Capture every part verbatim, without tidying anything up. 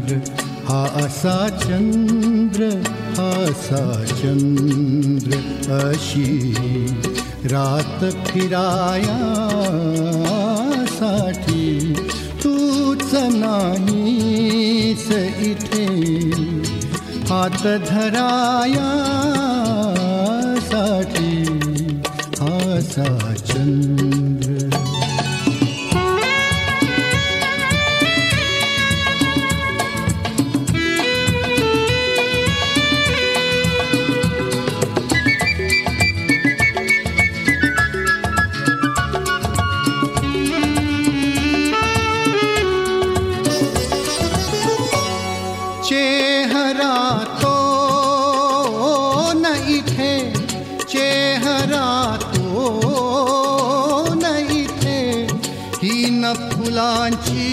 चंद्र हा असा चंद्र हा असा चंद्र अशी रात फिराया साठी तूच नाहीस इथे हात धराया साठी हा असा चंद्र. चेहरा तो न इथे चेहरा तो न इथे ही न फुलांची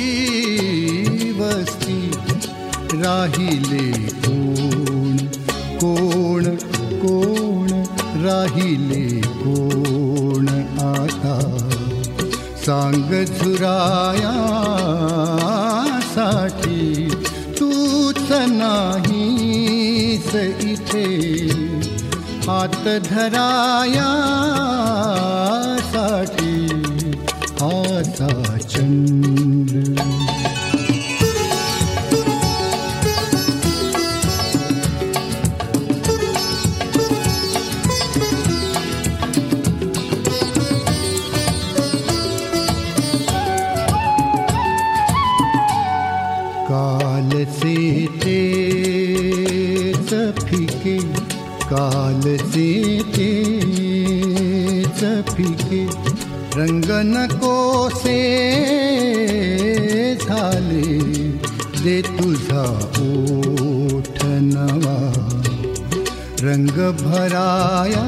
वस्ती राहिले कोण कोण कोण राहिले कोण आता सांग झुराया साठी तूच नाहीस इथे हात धराया साठी हा असा चंद्र. कालचे तेच फिके कालचे तेच फिके रंग नकोसे झाले दे तुझा ओठ नवा रंग भराया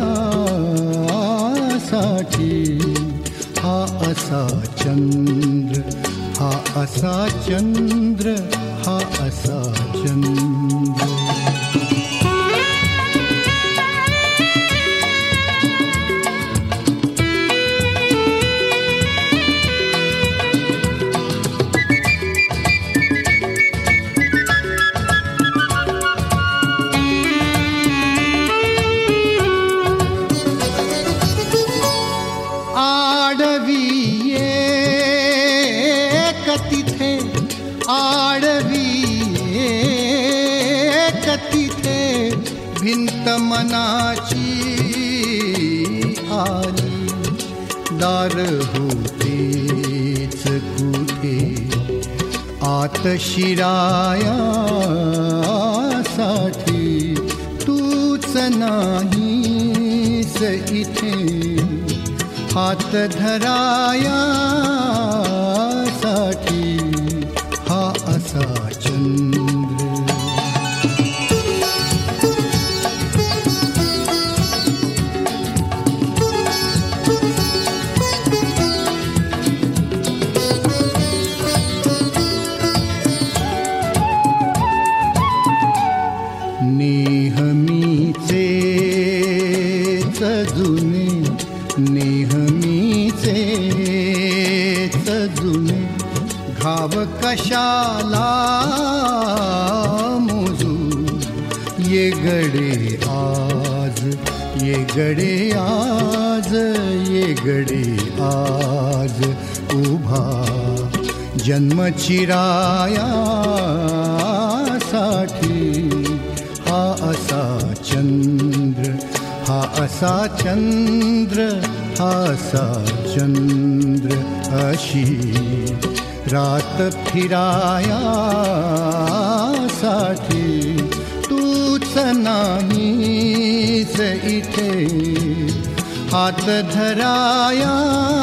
साठी हा असा चंद्र हा असा चंद्र हा असा चंद्र. आडवी एक तिथे आडवी एक तिथे भिंत मनाची आली दार होतेच कुठे आत शिराया साठी तूच नाहीस इथे हात धराया साठी हा असा चंद्र. नेहमीचे जुने नेहमीचे जुने घाव कशाला मोजू ये गडे आज ये गडे आज ये गडे आज उभा जन्म चिराया साठी हा असा चंद्र हा असा चंद्र हा असा चंद्र अशी रात फिराया साठी तूच नाहीस इथे हात धराया